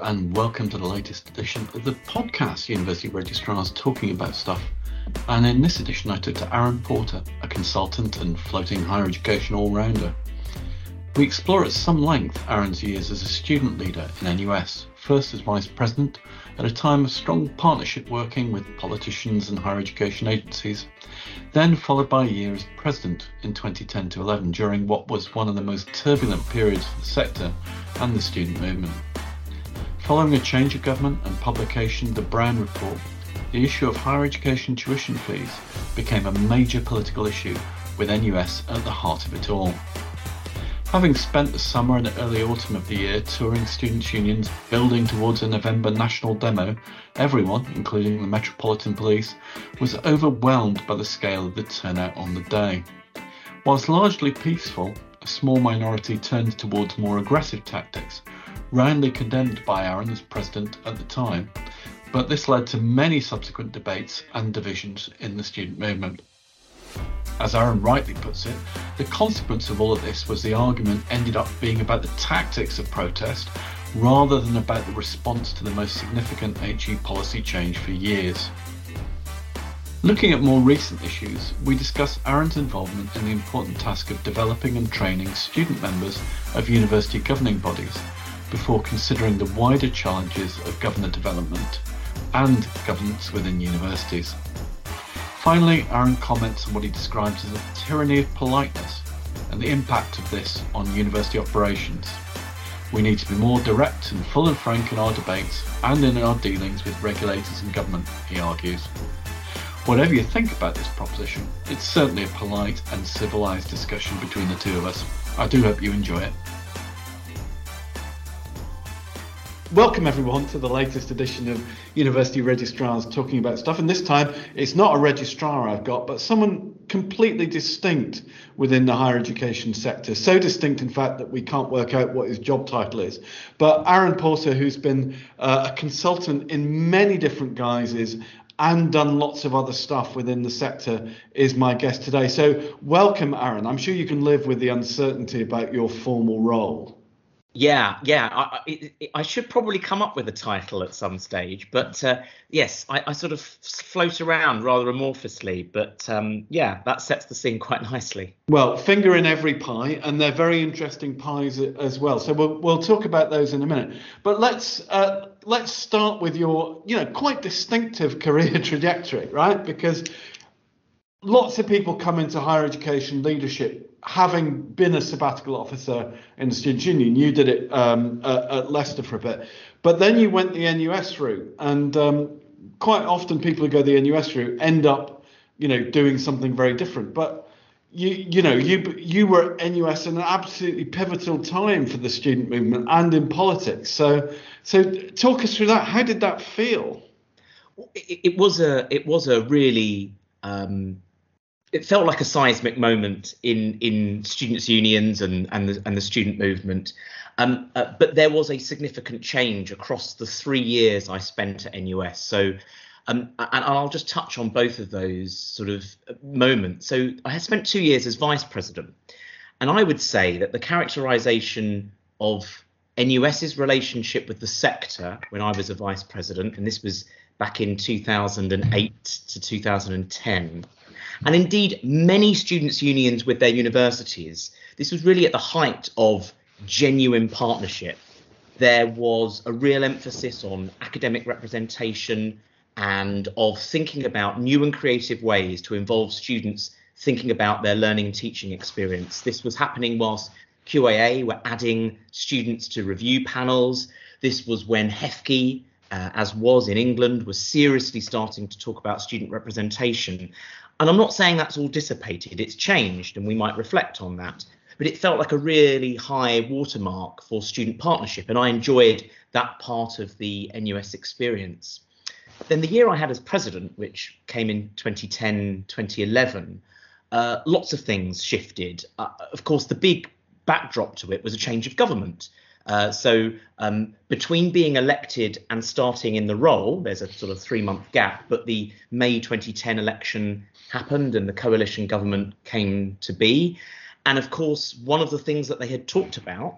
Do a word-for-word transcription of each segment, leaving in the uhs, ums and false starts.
and welcome to the latest edition of the podcast, University Registrars Talking About Stuff. And in this edition, I took to Aaron Porter, a consultant and floating higher education all-rounder. We explore at some length Aaron's years as a student leader in N U S, first as Vice President at a time of strong partnership working with politicians and higher education agencies, then followed by a year as President in twenty ten to eleven during what was one of the most turbulent periods for the sector and the student movement. Following a change of government and publication of the Brown Report, the issue of higher education tuition fees became a major political issue, with N U S at the heart of it all. Having spent the summer and early autumn of the year touring students' unions, building towards a November national demo, everyone, including the Metropolitan Police, was overwhelmed by the scale of the turnout on the day. Whilst largely peaceful, a small minority turned towards more aggressive tactics, roundly condemned by Aaron as president at the time, but this led to many subsequent debates and divisions in the student movement. As Aaron rightly puts it, the consequence of all of this was the argument ended up being about the tactics of protest rather than about the response to the most significant H E policy change for years. Looking at more recent issues, we discuss Aaron's involvement in the important task of developing and training student members of university governing bodies, before considering the wider challenges of governor development and governance within universities. Finally, Aaron comments on what he describes as a tyranny of politeness and the impact of this on university operations. We need to be more direct and full and frank in our debates and in our dealings with regulators and government, he argues. Whatever you think about this proposition, it's certainly a polite and civilised discussion between the two of us. I do hope you enjoy it. Welcome everyone to the latest edition of University Registrars Talking About Stuff, and this time it's not a registrar I've got, but someone completely distinct within the higher education sector, so distinct in fact that we can't work out what his job title is. But Aaron Porter, who's been uh, a consultant in many different guises and done lots of other stuff within the sector, is my guest today. So welcome, Aaron. I'm sure you can live with the uncertainty about your formal role. Yeah, yeah, I, I, I should probably come up with a title at some stage, but uh, yes, I, I sort of float around rather amorphously, but um, yeah, that sets the scene quite nicely. Well, finger in every pie, and they're very interesting pies as well. So we'll we'll talk about those in a minute. But let's uh, let's start with your, you know, quite distinctive career trajectory, right? Because lots of people come into higher education leadership having been a sabbatical officer in the Students' Union. You did it um, at, at Leicester for a bit, but then you went the N U S route, and um, quite often people who go the N U S route end up, you know, doing something very different. But you, you know, you you were at N U S in an absolutely pivotal time for the student movement and in politics. So, so talk us through that. How did that feel? It, it was a it was a really um, It felt like a seismic moment in in students' unions and and the, and the student movement, um, uh, but there was a significant change across the three years I spent at N U S. So, um, and I'll just touch on both of those sort of moments. So I had spent two years as vice president, and I would say that the characterisation of NUS's relationship with the sector when I was a vice president, and this was back in two thousand eight to two thousand ten. And indeed, many students' unions with their universities, this was really at the height of genuine partnership. There was a real emphasis on academic representation and of thinking about new and creative ways to involve students thinking about their learning and teaching experience. This was happening whilst Q A A were adding students to review panels. This was when H E F C E, uh, as was in England, was seriously starting to talk about student representation. And I'm not saying that's all dissipated, it's changed, and we might reflect on that. But it felt like a really high watermark for student partnership, and I enjoyed that part of the N U S experience. Then the year I had as president, which came in twenty ten, twenty eleven, uh, lots of things shifted. Uh, of course, the big backdrop to it was a change of government. Uh, so um, between being elected and starting in the role, there's a sort of three month gap, but the May twenty ten election happened and the coalition government came to be. And of course, one of the things that they had talked about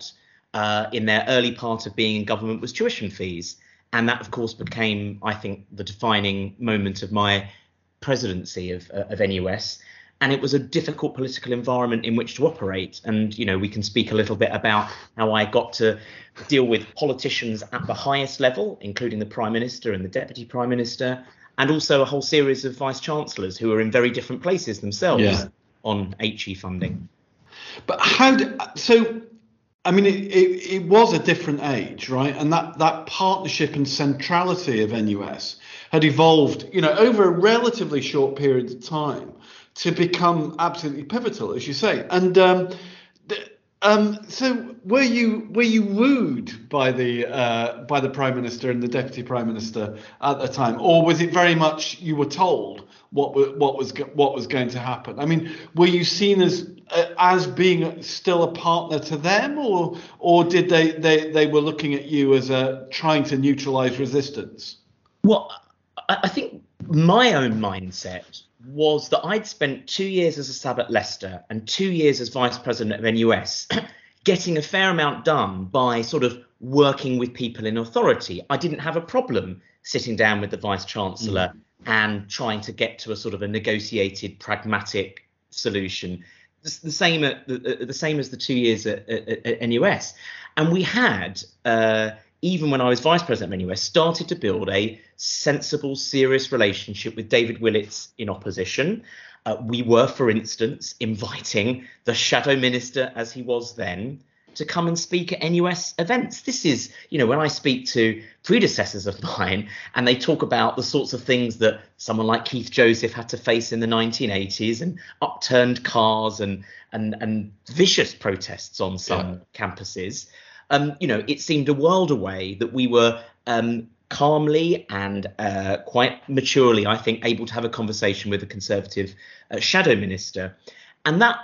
uh, in their early part of being in government was tuition fees. And that, of course, became, I think, the defining moment of my presidency of, uh, of N U S. And it was a difficult political environment in which to operate. And, you know, we can speak a little bit about how I got to deal with politicians at the highest level, including the Prime Minister and the Deputy Prime Minister, and also a whole series of Vice Chancellors who are in very different places themselves yeah. on H E funding. But how did, so, I mean, it, it, it was a different age, right? And that, that partnership and centrality of N U S had evolved, you know, over a relatively short period of time to become absolutely pivotal, as you say. And um, th- um, so, were you were you wooed by the uh, by the Prime Minister and the Deputy Prime Minister at the time, or was it very much you were told what what was what was going to happen? I mean, were you seen as uh, as being still a partner to them, or or did they they they were looking at you as a trying to neutralise resistance? Well, I, I think my own mindset was that I'd spent two years as a sub at Leicester and two years as Vice President of N U S getting a fair amount done by sort of working with people in authority. I didn't have a problem sitting down with the Vice Chancellor mm. and trying to get to a sort of a negotiated, pragmatic solution. The, the same at the, the same as the two years at, at, at N U S. And we had, uh, even when I was Vice President of N U S, started to build a sensible, serious relationship with David Willetts in opposition. Uh, we were, for instance, inviting the Shadow Minister, as he was then, to come and speak at N U S events. This is, you know, when I speak to predecessors of mine and they talk about the sorts of things that someone like Keith Joseph had to face in the nineteen eighties and upturned cars and and, and vicious protests on some yeah. campuses. Um, you know, it seemed a world away that we were um, calmly and uh, quite maturely, I think, able to have a conversation with a Conservative uh, shadow minister. And that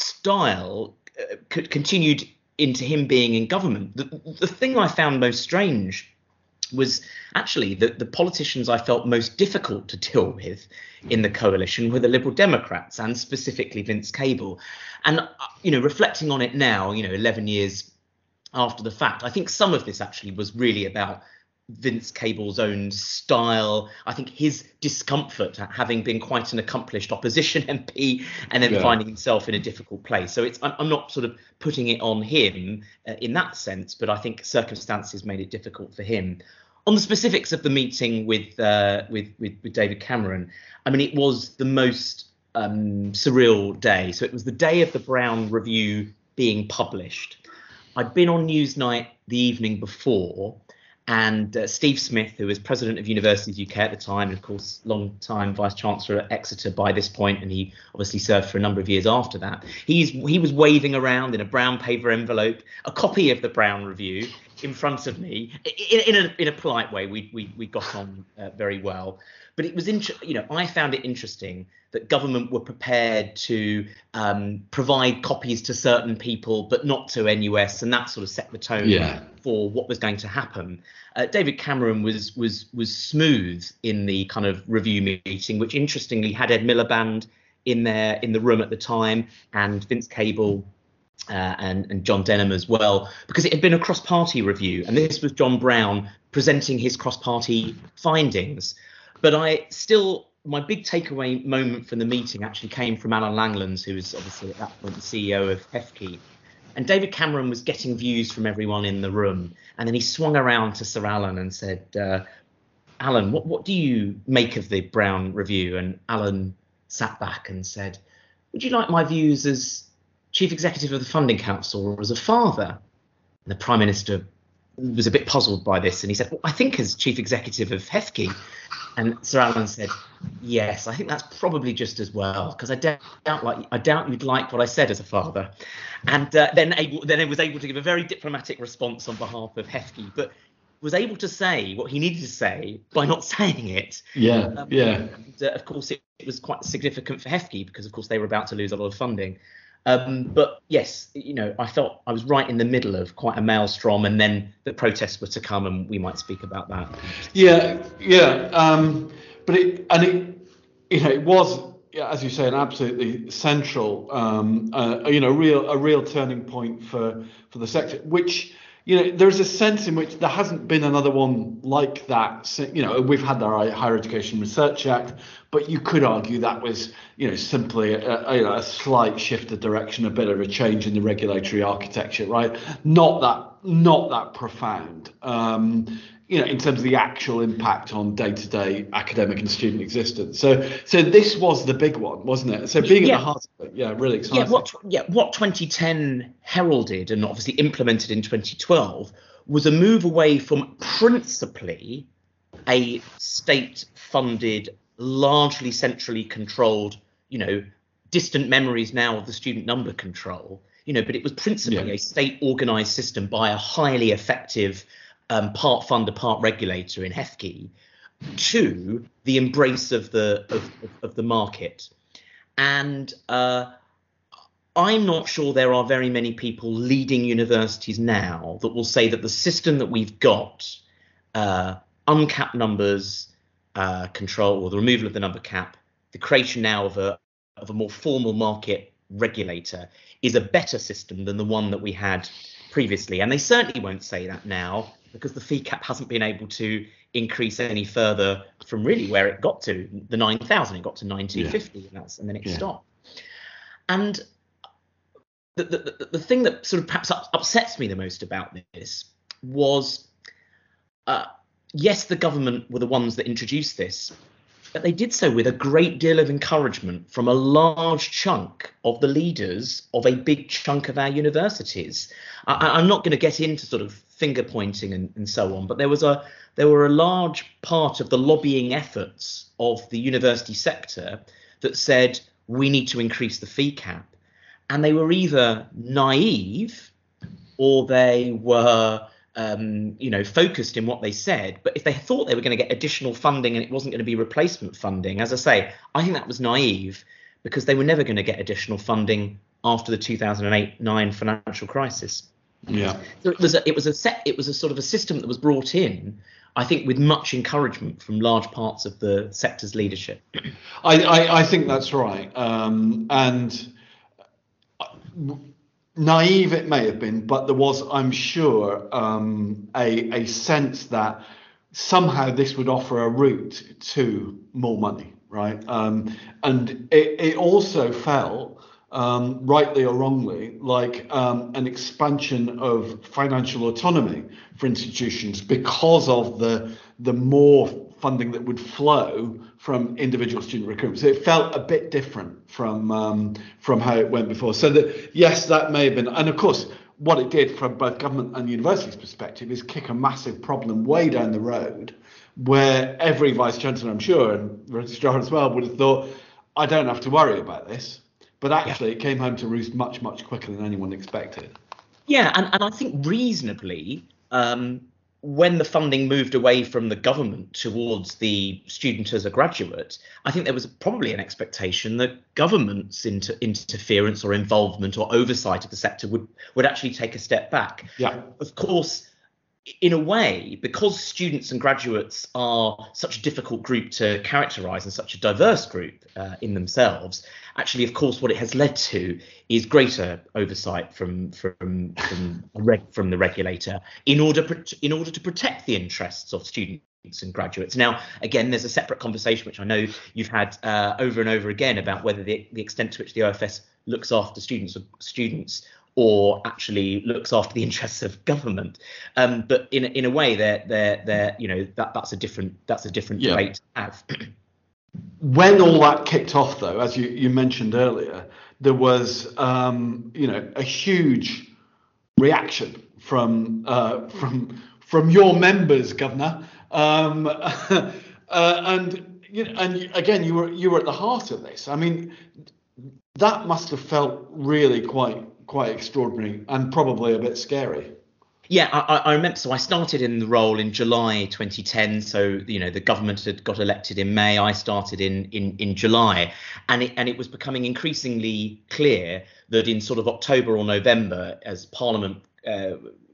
style uh, c- continued into him being in government. The, the thing I found most strange was actually that the politicians I felt most difficult to deal with in the coalition were the Liberal Democrats, and specifically Vince Cable. And, uh, you know, reflecting on it now, you know, eleven years after the fact, I think some of this actually was really about Vince Cable's own style. I think his discomfort at having been quite an accomplished opposition M P and then yeah. finding himself in a difficult place. So it's I'm, I'm not sort of putting it on him uh, in that sense, but I think circumstances made it difficult for him. On the specifics of the meeting with uh, with, with with David Cameron, I mean, it was the most um, surreal day. So it was the day of the Brown Review being published. I'd been on Newsnight the evening before, and uh, Steve Smith, who was president of Universities U K at the time, and of course, long time vice chancellor at Exeter by this point, and he obviously served for a number of years after that. He's he was waving around in a brown paper envelope a copy of the Brown Review in front of me, in, in a in a polite way. We we we got on uh, very well. But it was, inter- you know, I found it interesting that government were prepared to um, provide copies to certain people, but not to N U S, and that sort of set the tone yeah. for what was going to happen. Uh, David Cameron was was was smooth in the kind of review meeting, which interestingly had Ed Miliband in there in the room at the time, and Vince Cable. Uh, and, and John Denham as well, because it had been a cross-party review, and this was John Brown presenting his cross-party findings. But I still, my big takeaway moment from the meeting actually came from Alan Langlands, who was obviously at that point the C E O of H E F C. And David Cameron was getting views from everyone in the room. And then he swung around to Sir Alan and said, uh, Alan, what, what do you make of the Brown Review? And Alan sat back and said, would you like my views as Chief Executive of the Funding Council or as a father? And the Prime Minister was a bit puzzled by this, and he said, well, I think as Chief Executive of H E F C. And Sir Alan said, yes, I think that's probably just as well, because I doubt, like I doubt you'd like what I said as a father. And uh, then able, then he was able to give a very diplomatic response on behalf of H E F C, but was able to say what he needed to say by not saying it. Yeah, um, yeah. And, uh, of course, it, it was quite significant for H E F C because, of course, they were about to lose a lot of funding. Um, but yes, you know, I felt I was right in the middle of quite a maelstrom, and then the protests were to come, and we might speak about that. Yeah, yeah. Um, but it and it, you know, it was yeah, as you say, an absolutely central, um, uh, you know, real a real turning point for for the sector. Which, you know, there's a sense in which there hasn't been another one like that. So, you know, we've had our Higher Education Research Act, but you could argue that was, you know, simply a, a, you know, a slight shift of direction, a bit of a change in the regulatory architecture, right? Not that, not that profound. Um, you know, in terms of the actual impact on day-to-day academic and student existence. So, so this was the big one, wasn't it? So being Yeah. at the heart of it, yeah, really exciting. Yeah, what yeah, what twenty ten heralded and obviously implemented in twenty twelve was a move away from principally a state-funded, largely centrally controlled, you know, distant memories now of the student number control, you know, but it was principally Yeah. a state-organised system by a highly effective Um, part funder, part regulator in H E F C E, to the embrace of the of, of the market. And uh, I'm not sure there are very many people leading universities now that will say that the system that we've got, uh, uncapped numbers uh, control, or the removal of the number cap, the creation now of a of a more formal market regulator, is a better system than the one that we had previously. And they certainly won't say that now, because the fee cap hasn't been able to increase any further from really where it got to, the nine thousand. It got to nineteen fifty, yeah. and that's and then it yeah. stopped. And the, the the thing that sort of perhaps upsets me the most about this was, uh, yes, the government were the ones that introduced this, but they did so with a great deal of encouragement from a large chunk of the leaders of a big chunk of our universities. I, I'm not going to get into sort of finger pointing and, and so on, but there was a there were a large part of the lobbying efforts of the university sector that said we need to increase the fee cap, and they were either naive or they were Um, you know, focused in what they said. But if they thought they were going to get additional funding and it wasn't going to be replacement funding, as I say, I think that was naive, because they were never going to get additional funding after the two thousand eight nine financial crisis. Yeah. So it was a, it was a set, it was a sort of a system that was brought in, I think, with much encouragement from large parts of the sector's leadership. I, I, I think that's right. Um, and naive it may have been, but there was, I'm sure, um, a, a sense that somehow this would offer a route to more money, right? Um, and it, it also felt, um, rightly or wrongly, like um, an expansion of financial autonomy for institutions because of the the more funding that would flow from individual student recruitment. So it felt a bit different from um, from how it went before. So that, yes, that may have been, and of course, what it did from both government and universities' perspective is kick a massive problem way down the road, where every vice chancellor, I'm sure, and registrar as well, would have thought, I don't have to worry about this. But actually, yeah. it came home to roost much, much quicker than anyone expected. Yeah, and, and I think reasonably, um, when the funding moved away from the government towards the student as a graduate, I think there was probably an expectation that government's inter- interference or involvement or oversight of the sector would, would actually take a step back. Yeah. Of course, in a way, because students and graduates are such a difficult group to characterise and such a diverse group uh, in themselves, actually, of course, what it has led to is greater oversight from from from, reg- from the regulator in order in order to protect the interests of students and graduates. Now, again, there's a separate conversation which I know you've had uh, over and over again about whether the, the extent to which the O F S looks after students or students or actually looks after the interests of government. Um, but in in a way, they're they're they're you know that that's a different that's a different yeah. debate to have. When all that kicked off, though, as you, you mentioned earlier, there was um, you know a huge reaction from uh, from from your members, Governor, um, uh, and you know, and again, you were you were at the heart of this. I mean, that must have felt really quite. quite extraordinary and probably a bit scary. Yeah, I, I remember. So I started in the role in July twenty ten. So, you know, the government had got elected in May. I started in in, in July, and it and it was becoming increasingly clear that in sort of October or November, as Parliament uh,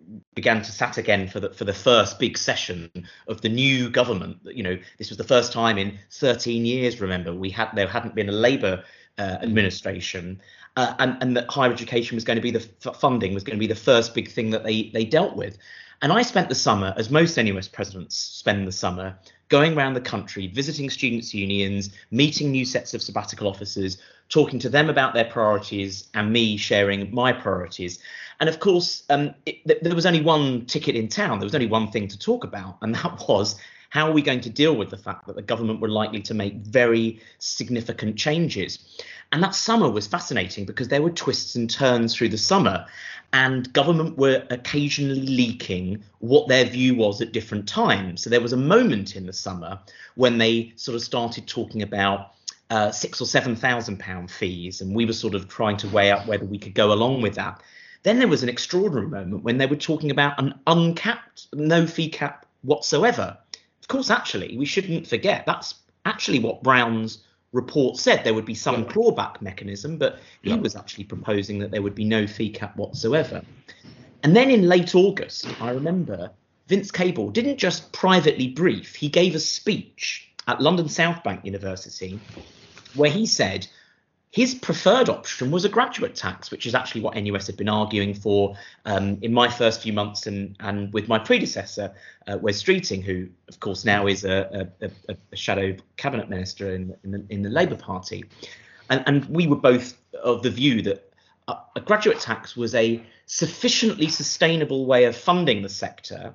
began to sat again for the for the first big session of the new government. You know, this was the first time in thirteen years. Remember, we had there hadn't been a Labour uh, administration, uh, and and that higher education was going to be the f- funding was going to be the first big thing that they they dealt with. And I spent the summer, as most N U S presidents spend the summer, going around the country, visiting students' unions, meeting new sets of sabbatical officers, talking to them about their priorities, and me sharing my priorities. And of course, um, it, th- there was only one ticket in town. There was only one thing to talk about, and that was, how are we going to deal with the fact that the government were likely to make very significant changes? And that summer was fascinating because there were twists and turns through the summer, and government were occasionally leaking what their view was at different times. So there was a moment in the summer when they sort of started talking about uh, six or seven thousand pound fees, and we were sort of trying to weigh up whether we could go along with that. Then there was an extraordinary moment when they were talking about an uncapped, no fee cap whatsoever. Of course, actually, we shouldn't forget that's actually what Brown's report said. There would be some yeah. clawback mechanism, but he yeah. was actually proposing that there would be no fee cap whatsoever. And then in late August, I remember Vince Cable didn't just privately brief, he gave a speech at London South Bank University where he said his preferred option was a graduate tax, which is actually what N U S had been arguing for um, in my first few months, and, and with my predecessor, uh, Wes Streeting, who, of course, now is a, a, a shadow cabinet minister in, in, the, in the Labour Party. And, and we were both of the view that a, a graduate tax was a sufficiently sustainable way of funding the sector,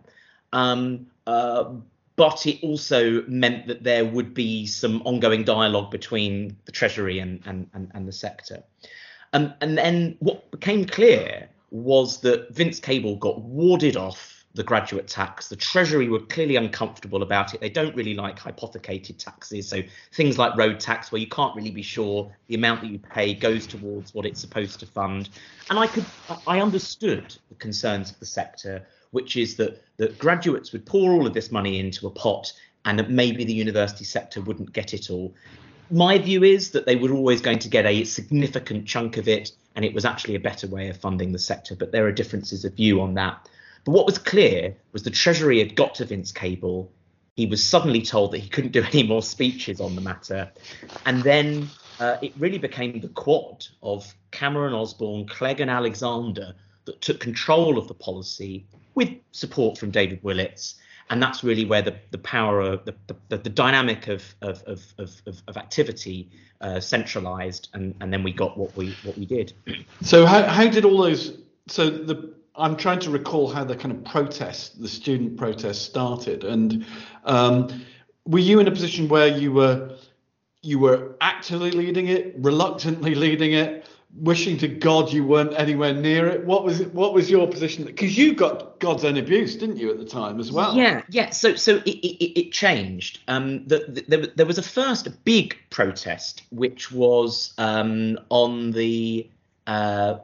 um, uh, but it also meant that there would be some ongoing dialogue between the Treasury and, and, and, and the sector. Um, and then what became clear was that Vince Cable got warded off the graduate tax. The Treasury were clearly uncomfortable about it. They don't really like hypothecated taxes. So things like road tax, where you can't really be sure the amount that you pay goes towards what it's supposed to fund. And I could, I understood the concerns of the sector, which is that, that graduates would pour all of this money into a pot and that maybe the university sector wouldn't get it all. My view is that they were always going to get a significant chunk of it, and it was actually a better way of funding the sector. But there are differences of view on that. But what was clear was the Treasury had got to Vince Cable. He was suddenly told that he couldn't do any more speeches on the matter. And then uh, it really became the quad of Cameron Osborne, Clegg and Alexander that took control of the policy, with support from David Willetts. And that's really where the, the power of the, the, the dynamic of, of, of, of, of activity uh, centralised, and, and then we got what we what we did. So how, how did all those, so the I'm trying to recall how the kind of protest, the student protest started. And um, were you in a position where you were you were actively leading it, reluctantly leading it, wishing to God you weren't anywhere near it? What was it, what was your position? Because you got God's own abuse, didn't you, at the time as well? Yeah, yeah. So so it it, it changed. Um, the, the, there, there was a first big protest, which was um, on the uh,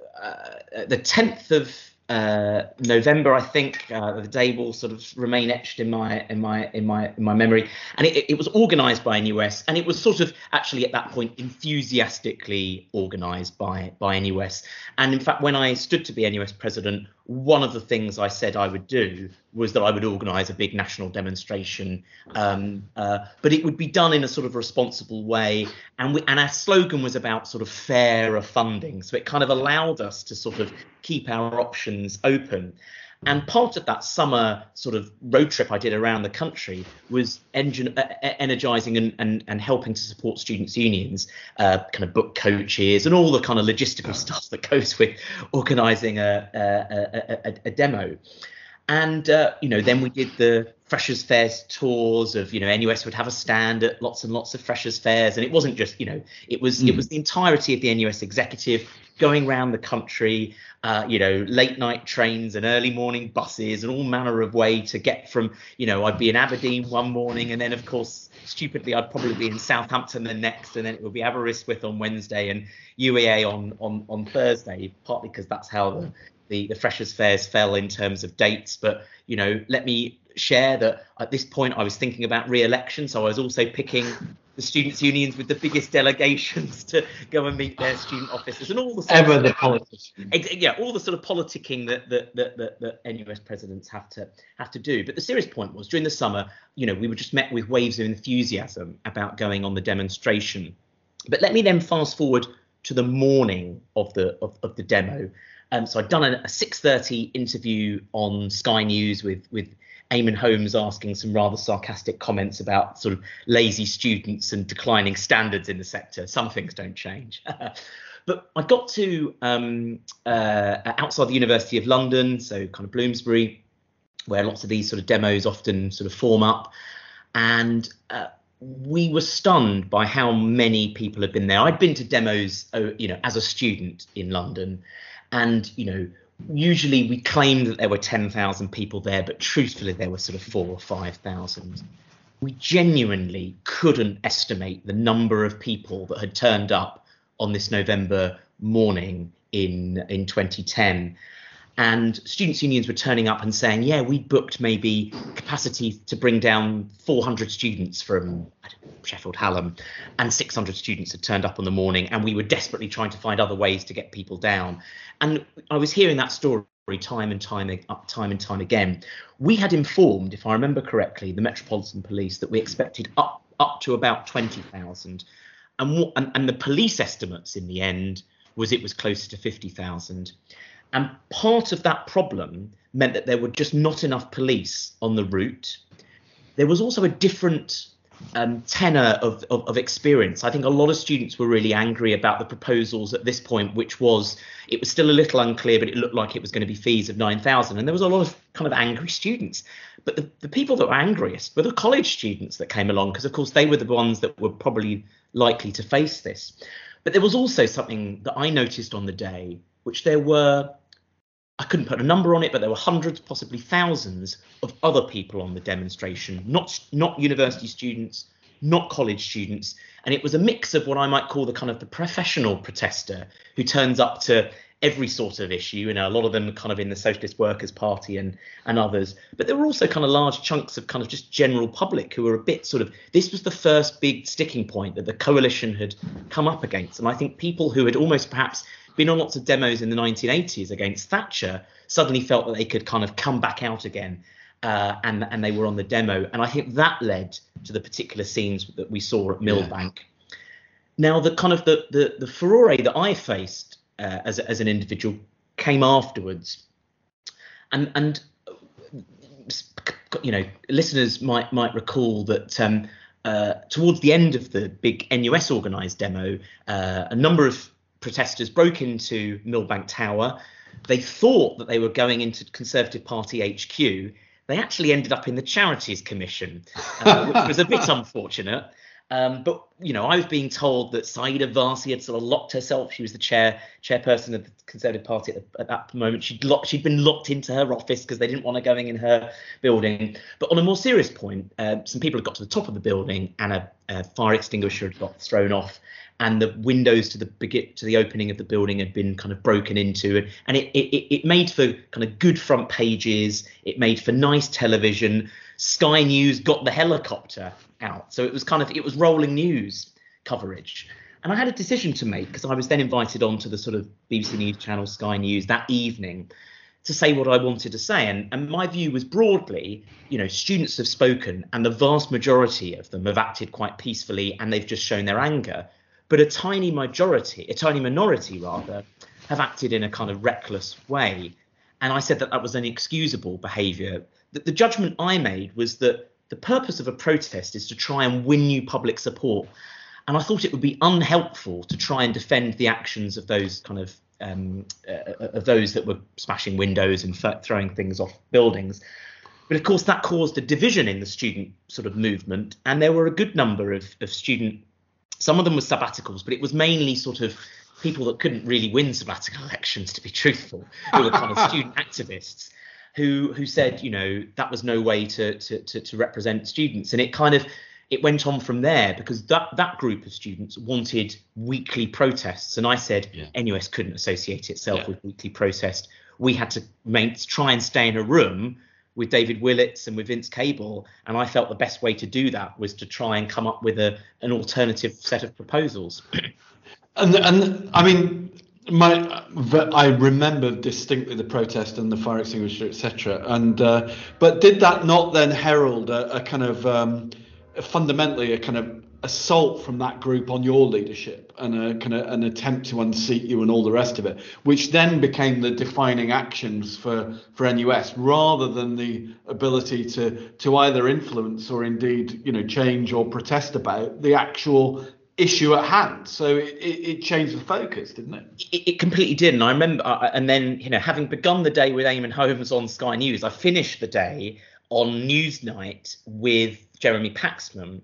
uh, the tenth of uh, November, I think. Uh, the day will sort of remain etched in my in my in my in my memory. And it, it was organised by N U S, and it was sort of actually at that point enthusiastically organised by by N U S. And in fact, when I stood to be N U S president, one of the things I said I would do was that I would organise a big national demonstration, um, uh, but it would be done in a sort of responsible way. And we, and our slogan was about sort of fairer funding. So it kind of allowed us to sort of keep our options open. And part of that summer sort of road trip I did around the country was engine, uh, energising and, and, and helping to support students' unions, uh, kind of book coaches and all the kind of logistical stuff that goes with organising a, a, a, a demo. And, uh, you know, then we did the Freshers' Fairs tours of, you know, N U S would have a stand at lots and lots of Freshers' Fairs. And it wasn't just, you know, it was mm. it was the entirety of the N U S executive going around the country, uh, you know, late night trains and early morning buses and all manner of way to get from, you know, I'd be in Aberdeen one morning, and then, of course, stupidly, I'd probably be in Southampton the next, and then it would be Aberystwyth on Wednesday and U E A on on, on Thursday, partly because that's how the, the, the Freshers' Fairs fell in terms of dates. But, you know, let me share that at this point I was thinking about re-election, so I was also picking the students' unions with the biggest delegations to go and meet their student officers, and all the ever of, the politics. Yeah, all the sort of politicking that that, that that that N U S presidents have to have to do. But the serious point was, during the summer, you know, we were just met with waves of enthusiasm about going on the demonstration. But let me then fast forward to the morning of the of, of the demo. Um, so I'd done a, a six thirty interview on Sky News with with Eamon Holmes asking some rather sarcastic comments about sort of lazy students and declining standards in the sector. Some things don't change. But I got to um, uh, outside the University of London, so kind of Bloomsbury, where lots of these sort of demos often sort of form up. And uh, we were stunned by how many people had been there. I'd been to demos, uh, you know, as a student in London. And, you know, usually we claimed that there were ten thousand people there, but truthfully there were sort of four or five thousand. We genuinely couldn't estimate the number of people that had turned up on this November morning in in twenty ten. And students' unions were turning up and saying, yeah, we booked maybe capacity to bring down four hundred students from I don't know, Sheffield Hallam, and six hundred students had turned up on the morning, and we were desperately trying to find other ways to get people down. And I was hearing that story time and time, time and time again. We had informed, if I remember correctly, the Metropolitan Police that we expected up up to about twenty thousand, and, what, and and the police estimates in the end was it was closer to fifty thousand. And part of that problem meant that there were just not enough police on the route. There was also a different um, tenor of, of, of experience. I think a lot of students were really angry about the proposals at this point, which was, it was still a little unclear, but it looked like it was going to be fees of nine thousand. And there was a lot of kind of angry students. But the, the people that were angriest were the college students that came along, because, of course, they were the ones that were probably likely to face this. But there was also something that I noticed on the day, which there were, I couldn't put a number on it, but there were hundreds, possibly thousands of other people on the demonstration, not not university students, not college students. And it was a mix of what I might call the kind of the professional protester who turns up to every sort of issue. You know, a lot of them kind of in the Socialist Workers' Party and and others. But there were also kind of large chunks of kind of just general public who were a bit sort of, this was the first big sticking point that the coalition had come up against. And I think people who had almost perhaps been on lots of demos in the nineteen eighties against Thatcher suddenly felt that they could kind of come back out again, uh, and and they were on the demo. And I think that led to the particular scenes that we saw at Millbank. Yeah. Now, the kind of the the, the furore that I faced uh, as as an individual came afterwards, and and you know, listeners might might recall that um, uh, towards the end of the big N U S organised demo, uh, a number of protesters broke into Millbank Tower. They thought that they were going into Conservative Party H Q. They actually ended up in the Charities Commission, uh, which was a bit unfortunate. Um, but, you know, I was being told that Saida Varsi had sort of locked herself. She was the chair chairperson of the Conservative Party at, the, at that moment. She'd locked, she'd been locked into her office because they didn't want her going in her building. But on a more serious point, uh, some people had got to the top of the building and a, a fire extinguisher had got thrown off, and the windows to the to the opening of the building had been kind of broken into, and it, it it made for kind of good front pages. It made for nice television. Sky News got the helicopter out, so it was kind of it was rolling news coverage. And I had a decision to make, because I was then invited on to the sort of B B C News channel Sky News that evening to say what I wanted to say. And, and my view was broadly, you know, students have spoken, and the vast majority of them have acted quite peacefully, and they've just shown their anger. But a tiny majority, a tiny minority rather, have acted in a kind of reckless way. And I said that that was an inexcusable behaviour. That the judgment I made was that the purpose of a protest is to try and win you public support. And I thought it would be unhelpful to try and defend the actions of those kind of um, uh, of those that were smashing windows and th- throwing things off buildings. But of course, that caused a division in the student sort of movement. And there were a good number of, of student, some of them were sabbaticals, but it was mainly sort of people that couldn't really win sabbatical elections, to be truthful, who were kind of student activists who who said, you know, that was no way to, to, to, to represent students. And it kind of, it went on from there, because that, that group of students wanted weekly protests. And I said, yeah. N U S couldn't associate itself yeah. with weekly protest. We had to make, try and stay in a room with David Willits and with Vince Cable, and I felt the best way to do that was to try and come up with a an alternative set of proposals. And and I mean, my I remember distinctly the protest and the fire extinguisher, et cetera. And uh, but did that not then herald a, a kind of um, fundamentally a kind of assault from that group on your leadership and a kind of an attempt to unseat you and all the rest of it, which then became the defining actions for for N U S, rather than the ability to to either influence or indeed, you know, change or protest about the actual issue at hand. So it, it, it changed the focus, didn't it? It, it completely did. And I remember, uh, and then, you know, having begun the day with Eamon Holmes on Sky News, I finished the day on Newsnight with Jeremy Paxman.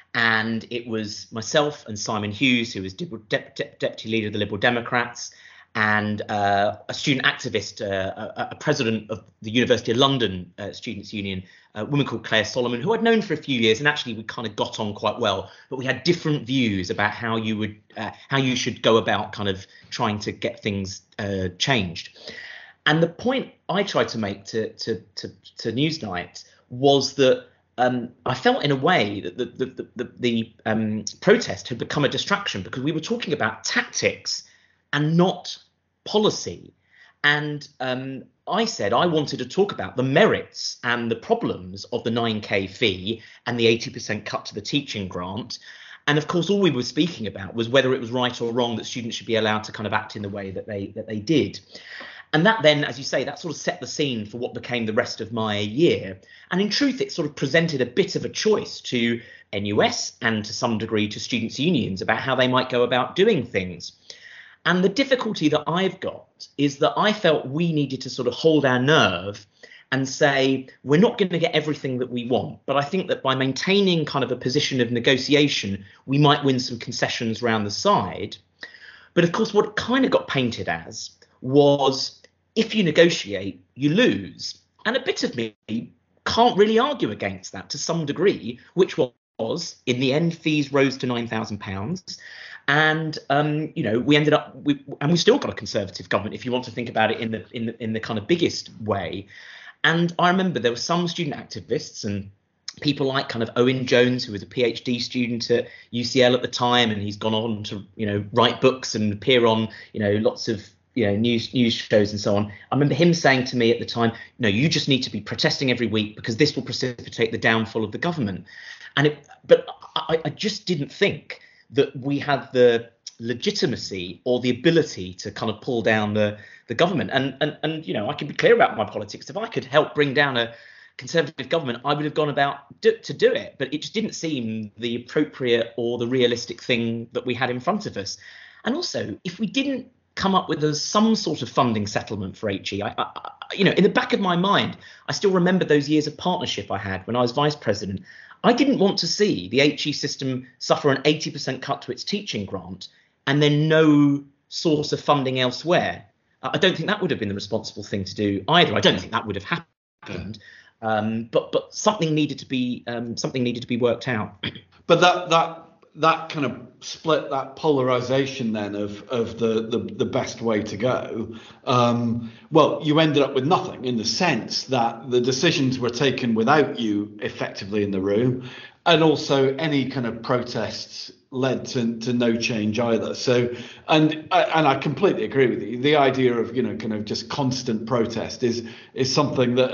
And it was myself and Simon Hughes, who was de- de- de- deputy leader of the Liberal Democrats, and uh, a student activist, uh, a, a president of the University of London uh, Students' Union, a woman called Claire Solomon, who I'd known for a few years, and actually we kind of got on quite well. But we had different views about how you would, uh, how you should go about kind of trying to get things uh, changed. And the point I tried to make to to to, to Newsnight was that Um, I felt in a way that the the the, the, the um, protest had become a distraction, because we were talking about tactics and not policy. And um, I said I wanted to talk about the merits and the problems of the nine K fee and the eighty percent cut to the teaching grant. And of course, all we were speaking about was whether it was right or wrong that students should be allowed to kind of act in the way that they that they did. And that then, as you say, that sort of set the scene for what became the rest of my year. And in truth, it sort of presented a bit of a choice to N U S and to some degree to students' unions about how they might go about doing things. And the difficulty that I've got is that I felt we needed to sort of hold our nerve and say, we're not going to get everything that we want. But I think that by maintaining kind of a position of negotiation, we might win some concessions around the side. But of course, what it kind of got painted as was, if you negotiate, you lose. And a bit of me can't really argue against that to some degree, which was, in the end, fees rose to nine thousand pounds. And, um, you know, we ended up, we, and we still got a Conservative government, if you want to think about it in the, in the, in the kind of biggest way. And I remember there were some student activists and people like kind of Owen Jones, who was a PhD student at U C L at the time, and he's gone on to, you know, write books and appear on, you know, lots of, you know, news news shows and so on. I remember him saying to me at the time, no, you just need to be protesting every week because this will precipitate the downfall of the government. And it, but I, I just didn't think that we had the legitimacy or the ability to kind of pull down the the government. And and and you know, I can be clear about my politics. If I could help bring down a Conservative government, I would have gone about do, to do it. But it just didn't seem the appropriate or the realistic thing that we had in front of us. And also, if we didn't come up with a, some sort of funding settlement for H E, I, I, you know, in the back of my mind, I still remember those years of partnership I had when I was vice president. I didn't want to see the H E system suffer an eighty percent cut to its teaching grant and then no source of funding elsewhere. I don't think that would have been the responsible thing to do either. I don't think that would have happened. Um, but but something needed to be um, something needed to be worked out. But that that that kind of split, that polarization then of of the the, the best way to go. Um, well, you ended up with nothing, in the sense that the decisions were taken without you effectively in the room, and also any kind of protests led to, to no change either. So, and and I completely agree with you. The idea of, you know, kind of just constant protest is is something that,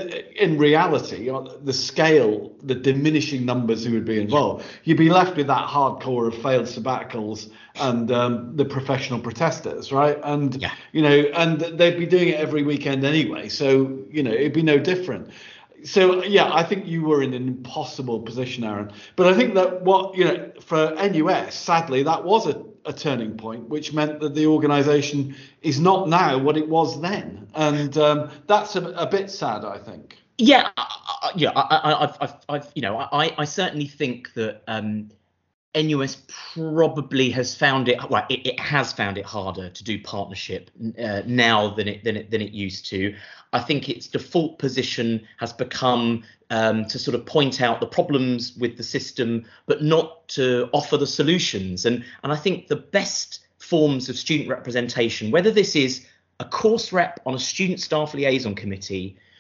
in reality, the scale, the diminishing numbers who would be involved, you'd be left with that hardcore of failed sabbaticals and um, the professional protesters, right? And yeah. you know, and they'd be doing it every weekend anyway. So, you know, it'd be no different. So, yeah, I think you were in an impossible position, Aaron. But I think that what, you know, for N U S, sadly, that was a, a turning point, which meant that the organisation is not now what it was then. And um, that's a, a bit sad, I think. Yeah, I, yeah, I, I've, I've, I've, you know, I, I certainly think that um, N U S probably has found it, well, it, it has found it harder to do partnership uh, now than it than it than it used to. I think its default position has become um, to sort of point out the problems with the system, but not to offer the solutions. And and I think the best forms of student representation, whether this is a course rep on a student staff liaison committee,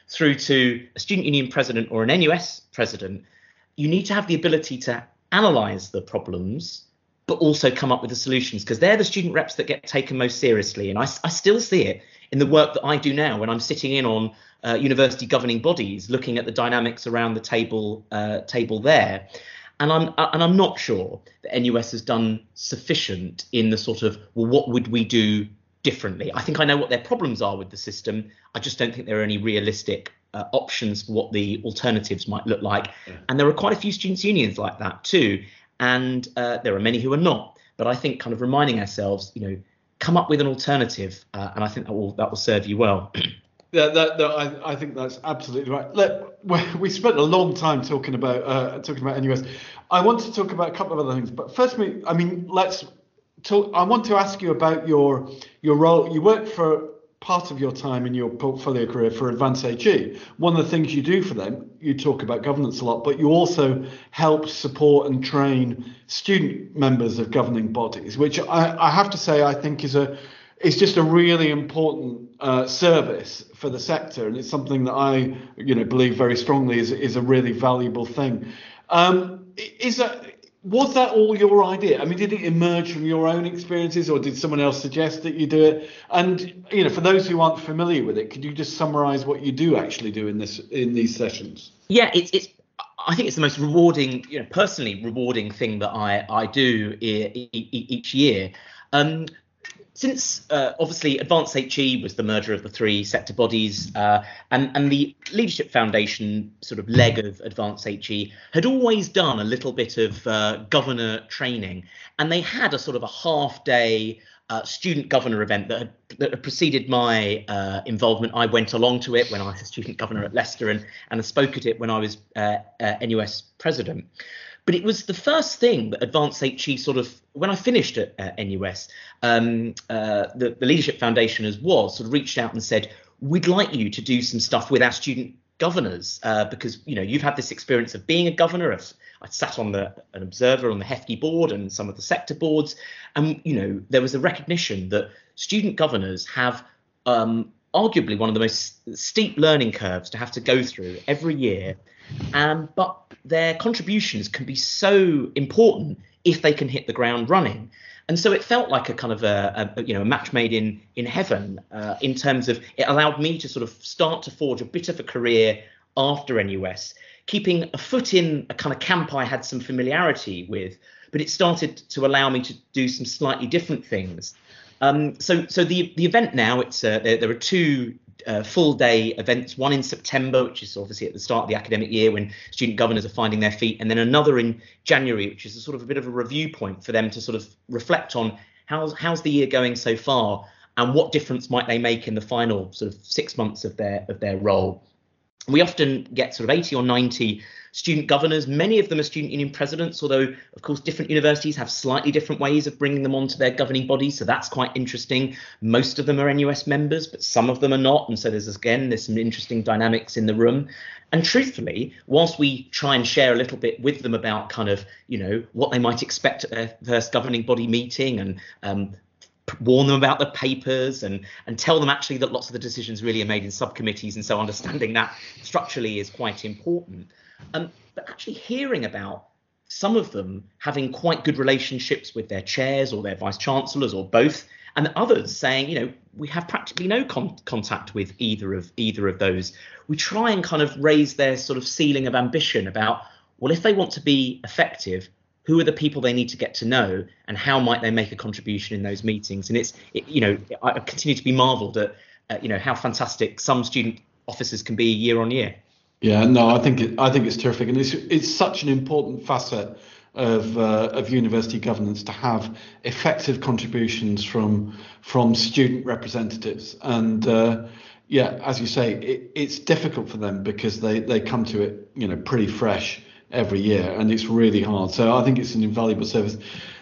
through to a student union president or an N U S president, you need to have the ability to analyse the problems, but also come up with the solutions, because they're the student reps that get taken most seriously. And I, I still see it in the work that I do now when I'm sitting in on uh, university governing bodies, looking at the dynamics around the table uh, table there. And I'm and I'm not sure that N U S has done sufficient in the sort of, well, what would we do differently? I think I know what their problems are with the system. I just don't think there are any realistic uh, options for what the alternatives might look like. Yeah. And there are quite a few students' unions like that too. And uh, there are many who are not. But I think kind of reminding ourselves, you know, come up with an alternative. Uh, and I think that will that will serve you well. Yeah, that, that, I, I think that's absolutely right. Look, we spent a long time talking about uh, talking about N U S. I want to talk about a couple of other things, but first, I mean, let's talk. I want to ask you about your your role. You worked for part of your time in your portfolio career for Advance H E. One of the things you do for them, you talk about governance a lot, but you also help support and train student members of governing bodies, which I, I have to say I think is a It's just a really important uh, service for the sector, and it's something that I, you know, believe very strongly is is a really valuable thing. Um, is that was that all your idea? I mean, did it emerge from your own experiences, or did someone else suggest that you do it? And you know, for those who aren't familiar with it, could you just summarise what you do actually do in this in these sessions? Yeah, it's it's. I think it's the most rewarding, you know, personally rewarding thing that I I do e- e- each year. Um, Since uh, obviously Advance H E was the merger of the three sector bodies, uh, and, and the Leadership Foundation sort of leg of Advance H E had always done a little bit of uh, governor training, and they had a sort of a half day uh, student governor event that had, that had preceded my uh, involvement. I went along to it when I was a student governor at Leicester, and, and I spoke at it when I was uh, uh, N U S president. But it was the first thing that Advance H E sort of, when I finished at uh, N U S, um, uh, the, the Leadership Foundation as was sort of reached out and said, we'd like you to do some stuff with our student governors, uh, because, you know, you've had this experience of being a governor. I've, I sat on the an observer on the Hefty board and some of the sector boards. And, you know, there was a recognition that student governors have um, arguably one of the most steep learning curves to have to go through every year. Um, but their contributions can be so important if they can hit the ground running. And so it felt like a kind of a, a you know a match made in in heaven, uh, in terms of it allowed me to sort of start to forge a bit of a career after N U S, keeping a foot in a kind of camp I had some familiarity with, but it started to allow me to do some slightly different things. Um, so so the the event now, it's uh, there, there are two Uh, full day events, one in September, which is obviously at the start of the academic year when student governors are finding their feet, and then another in January, which is a sort of a bit of a review point for them to sort of reflect on how's how's the year going so far, and what difference might they make in the final sort of six months of their of their role. We often get sort of eighty or ninety student governors. Many of them are student union presidents, although, of course, different universities have slightly different ways of bringing them onto their governing bodies. So that's quite interesting. Most of them are N U S members, but some of them are not. And so there's, again, there's some interesting dynamics in the room. And truthfully, whilst we try and share a little bit with them about kind of, you know, what they might expect at their first governing body meeting, and um, warn them about the papers, and and tell them actually that lots of the decisions really are made in subcommittees, and so understanding that structurally is quite important. Um, but actually hearing about some of them having quite good relationships with their chairs or their vice chancellors or both, and others saying, you know, we have practically no con- contact with either of either of those. We try and kind of raise their sort of ceiling of ambition about, well, if they want to be effective, who are the people they need to get to know, and how might they make a contribution in those meetings? And it's, it, you know, I continue to be marvelled at, uh, you know, how fantastic some student officers can be year on year. Yeah, no, I think it, I think it's terrific, and it's it's such an important facet of uh, of university governance to have effective contributions from from student representatives. And uh, yeah, as you say, it, it's difficult for them because they they come to it, you know, pretty fresh every year, and it's really hard. So I think it's an invaluable service.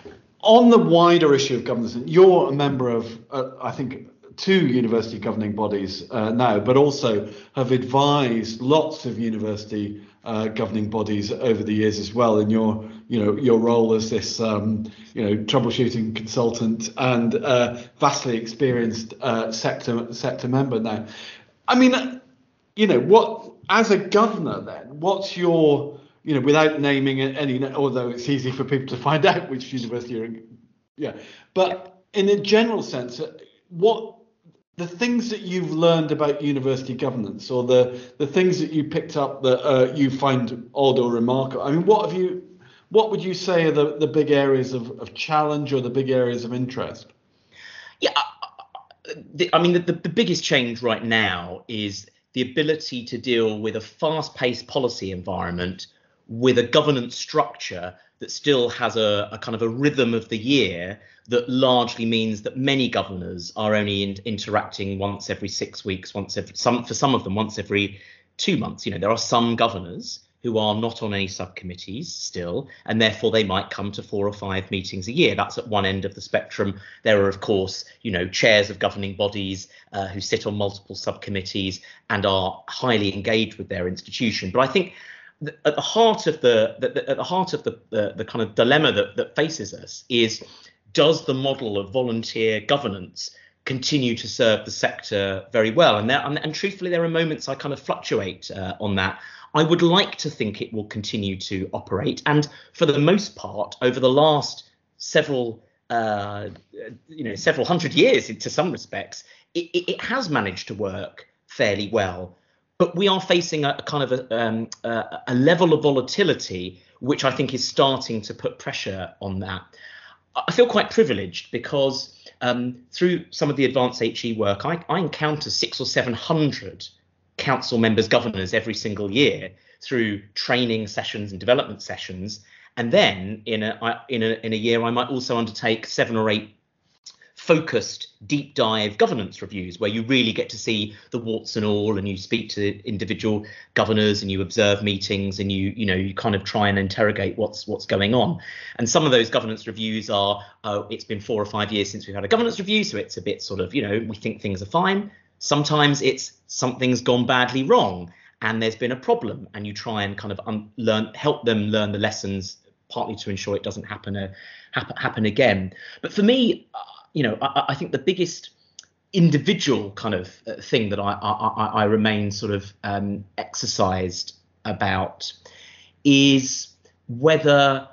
On the wider issue of governance, you're a member of, uh, I think, two university governing bodies uh, now, but also have advised lots of university uh, governing bodies over the years as well. In your, you know, your role as this, um, you know, troubleshooting consultant and uh, vastly experienced uh, sector sector member now. I mean, you know, what as a governor then, what's your, you know, without naming any, although it's easy for people to find out which university you're in, yeah, but in a general sense, what the things that you've learned about university governance, or the the things that you picked up that uh, you find odd or remarkable. I mean, what have you, what would you say are the, the big areas of, of challenge or the big areas of interest? Yeah, the, I mean, the, the, the biggest change right now is the ability to deal with a fast-paced policy environment with a governance structure that still has a, a kind of a rhythm of the year that largely means that many governors are only in, interacting once every six weeks, once every some for some of them once every two months. You know, there are some governors who are not on any subcommittees still, and therefore they might come to four or five meetings a year. That's at one end of the spectrum. There are, of course, you know, chairs of governing bodies uh, who sit on multiple subcommittees and are highly engaged with their institution. But I think at the heart of the, the at the heart of the the, the kind of dilemma that, that faces us is, does the model of volunteer governance continue to serve the sector very well? And there, and, and truthfully, there are moments I kind of fluctuate uh, on that. I would like to think it will continue to operate, and for the most part, over the last several, uh, you know, several hundred years, to some respects, it, it has managed to work fairly well. But we are facing a, a kind of a, um, a, a level of volatility which I think is starting to put pressure on that. I feel quite privileged because um, through some of the advanced H E work, I, I encounter six or seven hundred council members, governors every single year through training sessions and development sessions. And then in a in a in a year, I might also undertake seven or eight focused deep dive governance reviews where you really get to see the warts and all, and you speak to individual governors and you observe meetings and you you know you kind of try and interrogate what's what's going on. And some of those governance reviews are, oh, it's been four or five years since we've had a governance review, so it's a bit sort of, you know, we think things are fine. Sometimes it's something's gone badly wrong and there's been a problem, and you try and kind of un- learn, help them learn the lessons, partly to ensure it doesn't happen uh, happen, happen again. But for me, uh, you know, I, I think the biggest individual kind of uh, thing that I, I, I remain sort of um, exercised about is whether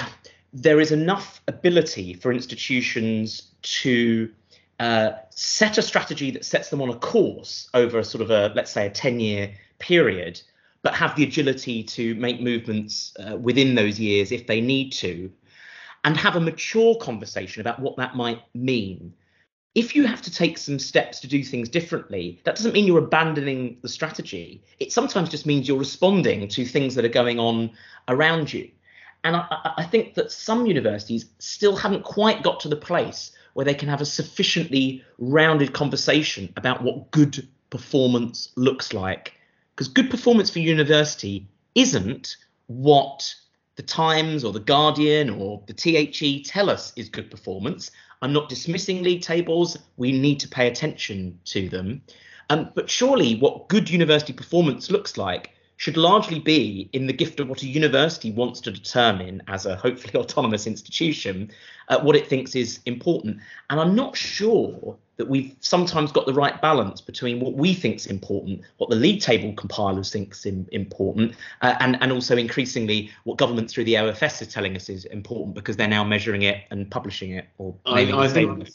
there is enough ability for institutions to uh, set a strategy that sets them on a course over a sort of a, let's say, a ten year period, but have the agility to make movements uh, within those years if they need to, and have a mature conversation about what that might mean. If you have to take some steps to do things differently, that doesn't mean you're abandoning the strategy. It sometimes just means you're responding to things that are going on around you. And I, I think that some universities still haven't quite got to the place where they can have a sufficiently rounded conversation about what good performance looks like. Because good performance for university isn't what the Times or the Guardian or the T H E tell us is good performance. I'm not dismissing league tables. We need to pay attention to them. Um, but surely what good university performance looks like should largely be in the gift of what a university wants to determine as a hopefully autonomous institution, uh, what it thinks is important. And I'm not sure that we've sometimes got the right balance between what we think is important, what the league table compilers think is important, uh, and, and also increasingly what governments through the O F S are telling us is important, because they're now measuring it and publishing it. Or I, I think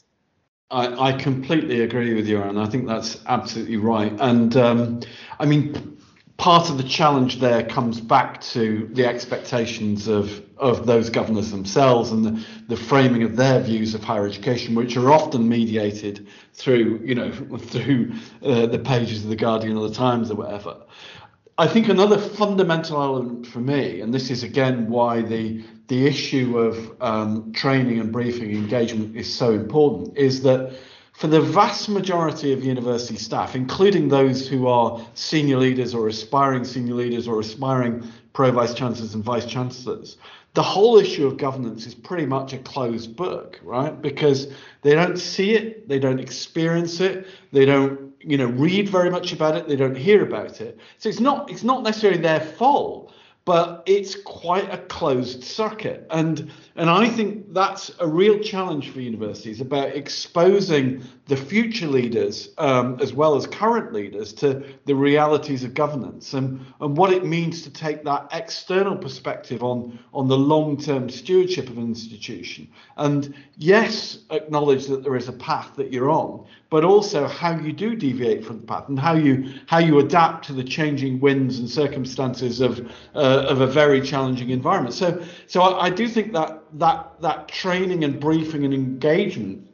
I, I completely agree with you, Aaron. I think that's absolutely right. And um, I mean, part of the challenge there comes back to the expectations of of those governors themselves and the, the framing of their views of higher education, which are often mediated through, you know, through uh, the pages of the Guardian or the Times or whatever. I think another fundamental element for me, and this is again why the the issue of um, training and briefing engagement is so important, is that for the vast majority of university staff, including those who are senior leaders or aspiring senior leaders or aspiring pro-vice chancellors and vice chancellors, the whole issue of governance is pretty much a closed book, right? Because they don't see it, they don't experience it, they don't, you know, read very much about it, they don't hear about it. So it's not it's not necessarily their fault, but it's quite a closed circuit. And and I think that's a real challenge for universities, about exposing the future leaders um, as well as current leaders to the realities of governance and, and what it means to take that external perspective on, on the long-term stewardship of an institution. And yes, acknowledge that there is a path that you're on, but also how you do deviate from the path and how you how you adapt to the changing winds and circumstances of uh, of a very challenging environment. So so I, I do think that that that training and briefing and engagement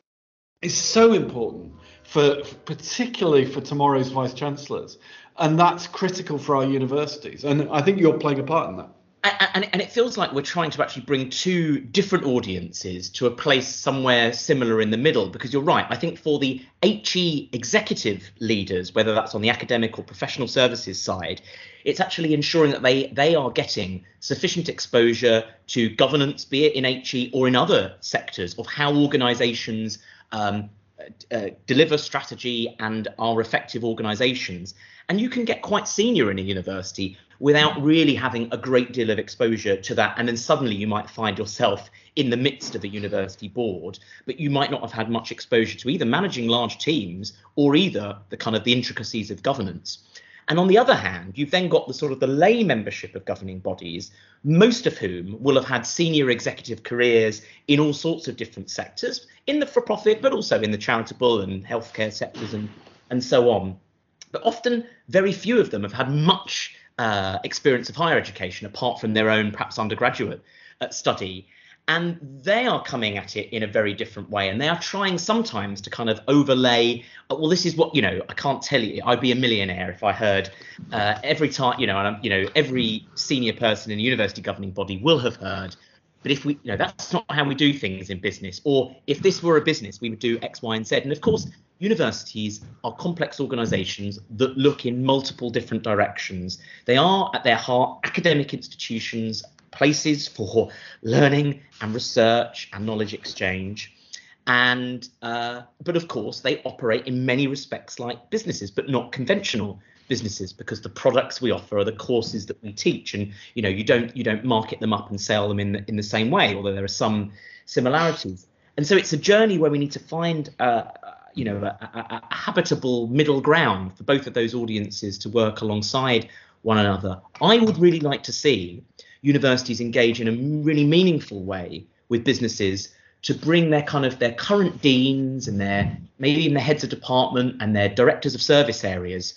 is so important for, particularly for tomorrow's vice chancellors, and that's critical for our universities. And I think you're playing a part in that. And, and it feels like we're trying to actually bring two different audiences to a place somewhere similar in the middle, because you're right. I think for the H E executive leaders, whether that's on the academic or professional services side, it's actually ensuring that they they are getting sufficient exposure to governance, be it in H E or in other sectors, of how organisations um, uh, deliver strategy and are effective organisations. And you can get quite senior in a university without really having a great deal of exposure to that. And then suddenly you might find yourself in the midst of a university board, but you might not have had much exposure to either managing large teams or either the kind of the intricacies of governance. And on the other hand, you've then got the sort of the lay membership of governing bodies, most of whom will have had senior executive careers in all sorts of different sectors, in the for-profit, but also in the charitable and healthcare sectors and, and so on. But often very few of them have had much uh, experience of higher education apart from their own perhaps undergraduate uh, study. And they are coming at it in a very different way. And they are trying sometimes to kind of overlay, uh, well, this is what, you know, I can't tell you, I'd be a millionaire if I heard uh, every time, you know, and, you know, every senior person in a university governing body will have heard. But if we, you know, that's not how we do things in business. Or if this were a business, we would do X, Y, and Z. And of course, universities are complex organisations that look in multiple different directions. They are, at their heart, academic institutions, places for learning and research and knowledge exchange. And uh, but of course, they operate in many respects like businesses, but not conventional businesses, because the products we offer are the courses that we teach. And, you know, you don't you don't market them up and sell them in the, in the same way, although there are some similarities. And so it's a journey where we need to find uh, you know, a, a, a habitable middle ground for both of those audiences to work alongside one another. I would really like to see universities engage in a really meaningful way with businesses to bring their kind of their current deans and their maybe even the heads of department and their directors of service areas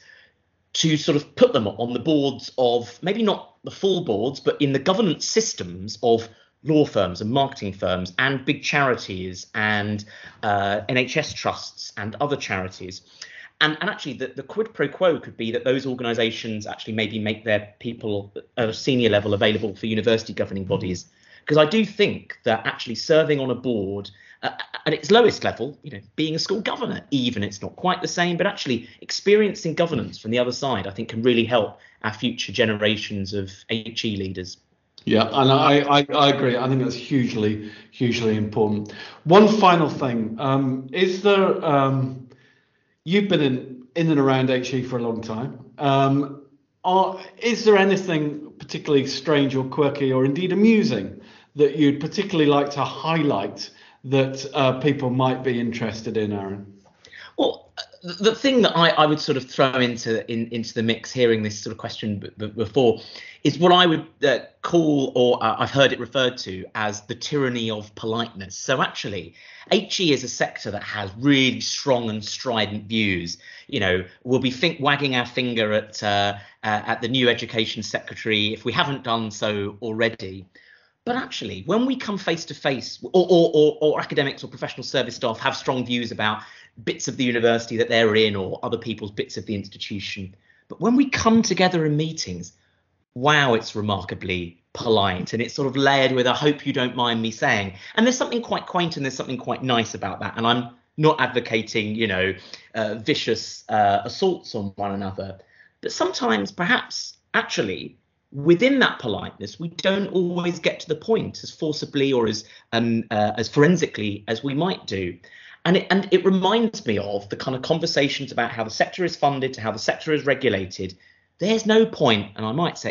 to sort of put them on the boards of, maybe not the full boards, but in the governance systems of law firms and marketing firms and big charities and uh, N H S trusts and other charities. And, and actually, the, the quid pro quo could be that those organisations actually maybe make their people at a senior level available for university governing bodies. Because I do think that actually serving on a board uh, at its lowest level, you know, being a school governor, even it's not quite the same, but actually experiencing governance from the other side, I think can really help our future generations of H E leaders. Yeah, and I, I, I agree. I think that's hugely, hugely important. One final thing, um, is there, um, you've been in, in and around H E for a long time. Um, are, is there anything particularly strange or quirky or indeed amusing that you'd particularly like to highlight that uh, people might be interested in, Aaron? Well, the thing that I, I would sort of throw into in, into the mix, hearing this sort of question b- b- before, is what I would uh, call, or uh, I've heard it referred to as, the tyranny of politeness. So actually, H E is a sector that has really strong and strident views. You know, we'll be think, wagging our finger at uh, uh, at the new education secretary if we haven't done so already. But actually, when we come face to face, or, or, or, or academics or professional service staff have strong views about bits of the university that they're in or other people's bits of the institution. But when we come together in meetings, wow, it's remarkably polite, and it's sort of layered with, I hope you don't mind me saying. And there's something quite quaint and there's something quite nice about that. And I'm not advocating, you know, uh, vicious uh, assaults on one another. But sometimes, perhaps, actually, within that politeness, we don't always get to the point as forcibly or as um, uh, as forensically as we might do. And it, and it reminds me of the kind of conversations about how the sector is funded, to how the sector is regulated. There's no point, and I might say, you know,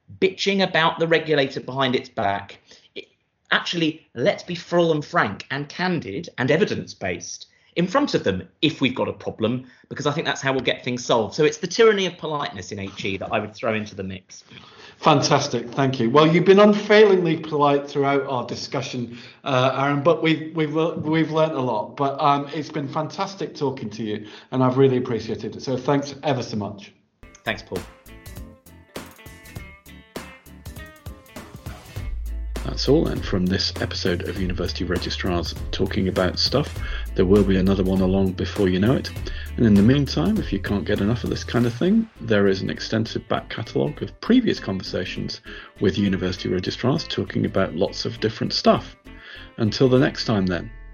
bitching about the regulator behind its back. It, actually, let's be full and frank and candid and evidence-based in front of them if we've got a problem, because I think that's how we'll get things solved. So it's the tyranny of politeness in H E that I would throw into the mix. Fantastic, thank you. Well, you've been unfailingly polite throughout our discussion, uh, Aaron, but we've we've we've learnt a lot. But um, it's been fantastic talking to you, and I've really appreciated it. So thanks ever so much. Thanks, Paul. That's all then from this episode of University Registrars Talking About Stuff. There will be another one along before you know it. And in the meantime, if you can't get enough of this kind of thing, there is an extensive back catalogue of previous conversations with University Registrars talking about lots of different stuff. Until the next time then.